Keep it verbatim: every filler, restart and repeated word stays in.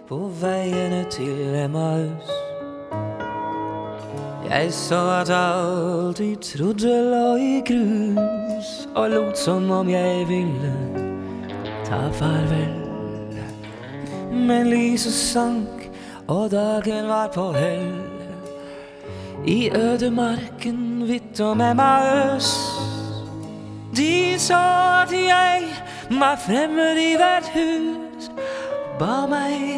på veiene til Emmaus. Jeg så at alt jeg trodde lå i grus, og lot som om jeg ville ta farvel. Men lyset sank, og dagen var på hell. I ødemarken vidt om Emmaus. De så at jeg var fremmed i hvert hus, ba meg